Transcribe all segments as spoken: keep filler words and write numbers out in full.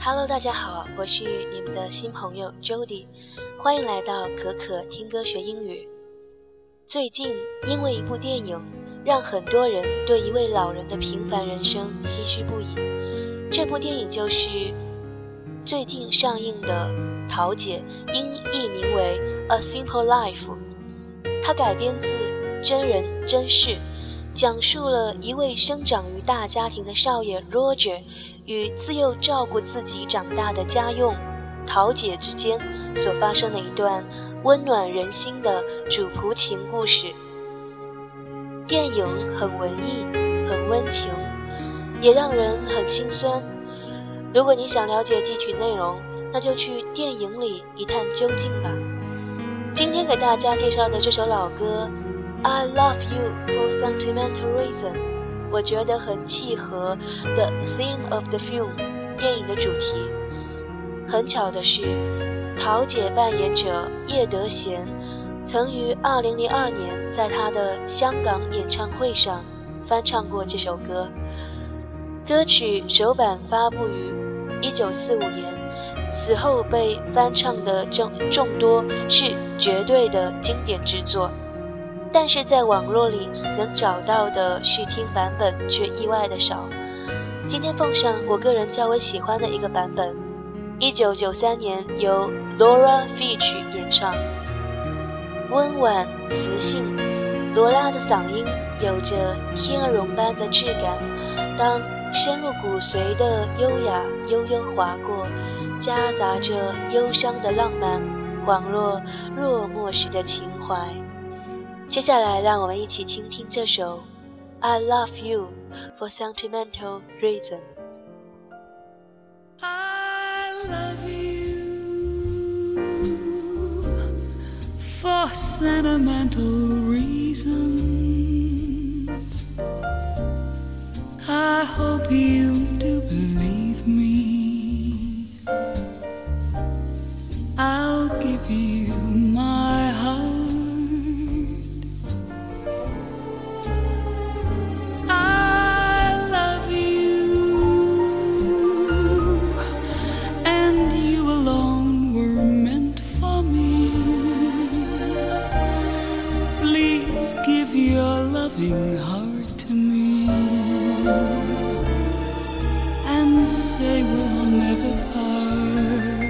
Hello， 大家好，我是你们的新朋友 Jody， 欢迎来到可可听歌学英语。最近因为一部电影，让很多人对一位老人的平凡人生唏嘘不已。这部电影就是最近上映的《桃姐》，因译名为 A Simple Life， 它改编自真人真事，讲述了一位生长于大家庭的少爷 Roger 与自幼照顾自己长大的家用桃姐之间所发生的一段温暖人心的主仆情故事。电影很文艺，很温情，也让人很心酸。如果你想了解具体内容，那就去电影里一探究竟吧。今天给大家介绍的这首老歌I love you for sentimental reason， 我觉得很契合 The theme of the film 电影的主题。很巧的是，桃姐扮演者叶德娴曾于二零零二年在她的香港演唱会上翻唱过这首歌。歌曲首版发布于一九四五年，此后被翻唱的众众多，是绝对的经典之作。但是在网络里能找到的试听版本却意外的少。今天奉上我个人较为喜欢的一个版本，一九九三年由 Laura Fitch 演唱。温婉磁性，罗拉的嗓音有着天鹅绒般的质感，当深入骨髓的优雅悠悠划过，夹杂着忧伤的浪漫，恍若落寞时的情怀。接下来让我们一起倾听这首 I love you for sentimental reason。 I love you for sentimental reasons. I hope you do believe me. I'll give you my heart. Give your loving heart to me and say we'll never part.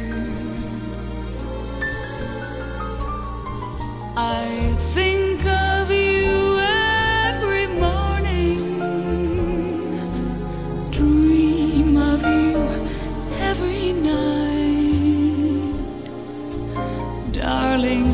I think of you every morning, dream of you every night, darling.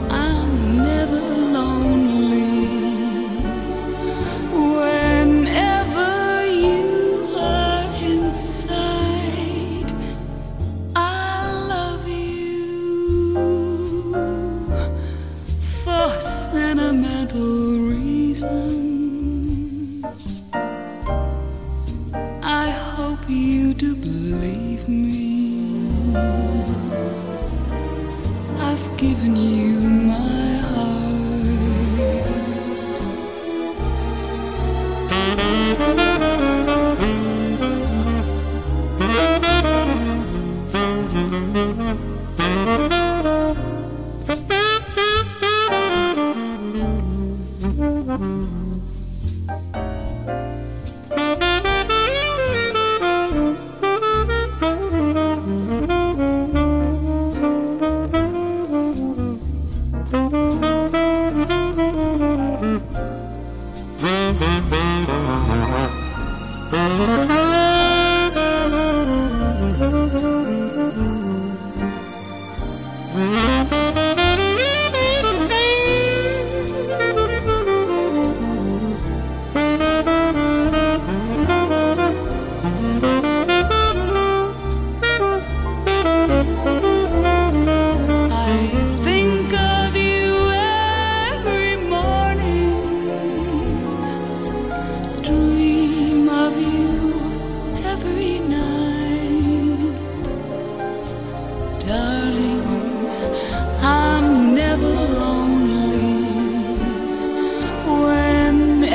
Sentimental reasons. I hope you do believe me. I've given you my heart.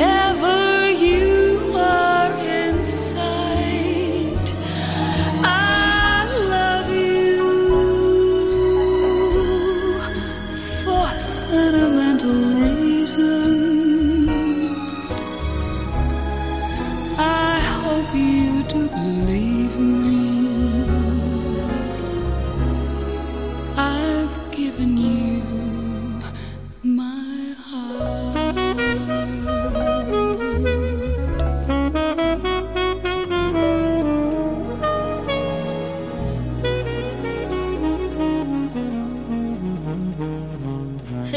I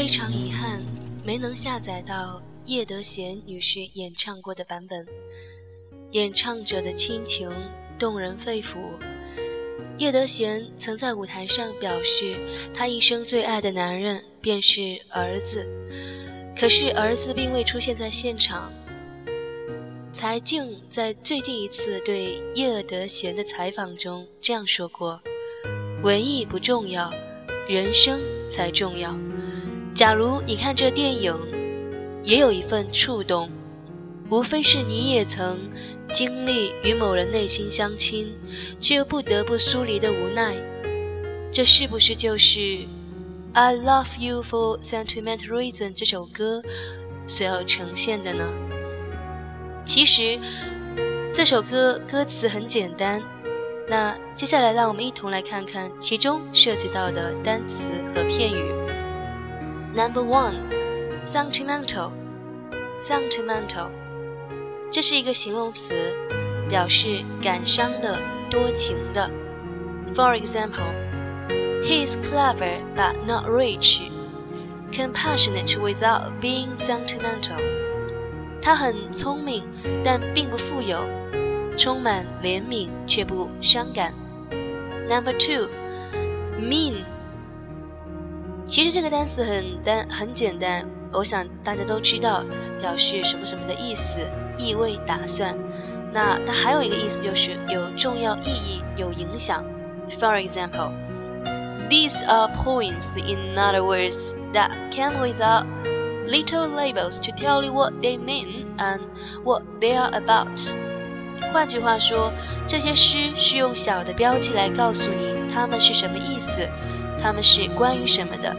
常遗憾没能下载到叶德娴女士演唱过的版本，演唱者的亲情动人肺腑。叶德娴曾在舞台上表示，她一生最爱的男人便是儿子，可是儿子并未出现在现场。柴静在最近一次对叶德娴的采访中这样说过，文艺不重要，人生才重要。假如你看这电影也有一份触动，无非是你也曾经历与某人内心相亲，却又不得不疏离的无奈，这是不是就是 I Love You for Sentimental Reason 这首歌所要呈现的呢？其实这首歌歌词很简单，那接下来让我们一同来看看其中涉及到的单词和片语。 Number one, Sentimental Sentimental 这是一个形容词，表示感伤的、多情的。 For example, He is clever but not rich, compassionate without being sentimental. 他很聪明，但并不富有，充满怜悯却不伤感。 Number two, Mean 其实这个单词很单很简单，我想大家都知道，表示什么什么的意思，意味打算。那它还有一个意思，就是有重要意义，有影响。 For example, These are poems, in other words, that come without little labels to tell you what they mean and what they are about. 换句话说，这些诗是用小的标记来告诉你它们是什么意思，它们是关于什么的。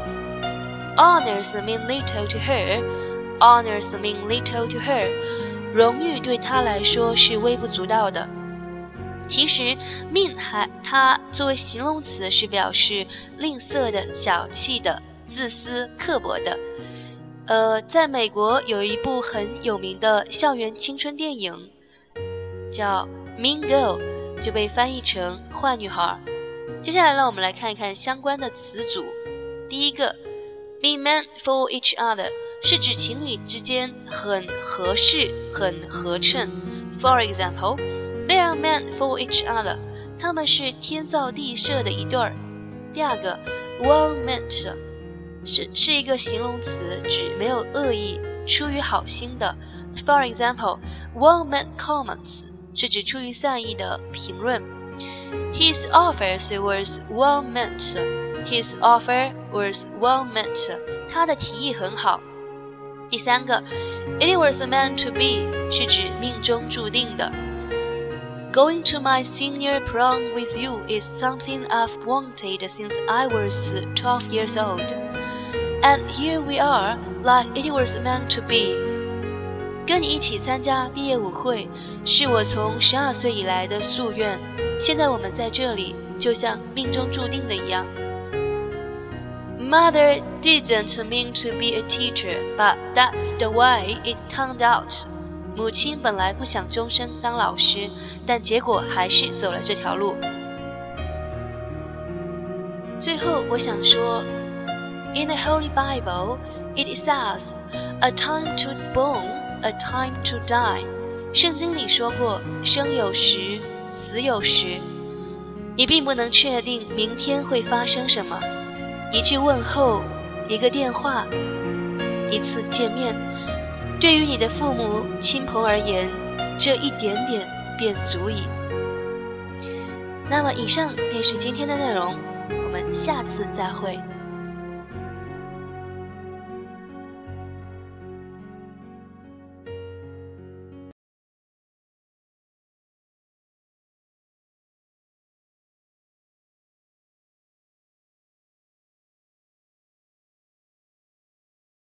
Honors mean little to her. Honors mean little to her. 荣誉对她来说是微不足道的。其实 mean 还它作为形容词是表示吝啬的、小气的、自私、刻薄的。呃，在美国有一部很有名的校园青春电影叫 Mean Girl， 就被翻译成坏女孩。接下来让我们来看一看相关的词组。第一个 Be meant for each other 是指情侣之间很合适、很合衬。 For example, They are meant for each other 他们是天造地设的一对儿。第二个 Well meant 是, 是一个形容词，指没有恶意，出于好心的。 For example, Well meant comments 是指出于善意的评论。 His offer was well meant. His offer was well meant. 他的提议很好。第三个 It was meant to be 是指命中注定的。Going to my senior prom with you is something I've wanted since I was twelve years old. And here we are, like it was meant to be. 跟你一起参加毕业舞会，是我从十二岁以来的夙愿。现在我们在这里，就像命中注定的一样。Mother didn't mean to be a teacher, but that's the way it turned out. 母亲本来不想终生当老师，但结果还是走了这条路。最后我想说 In the Holy Bible, it says, a time to born, a time to die. 圣经里说过，生有时，死有时。你并不能确定明天会发生什么。一句问候，一个电话，一次见面，对于你的父母亲朋而言，这一点点便足矣。那么以上便是今天的内容，我们下次再会。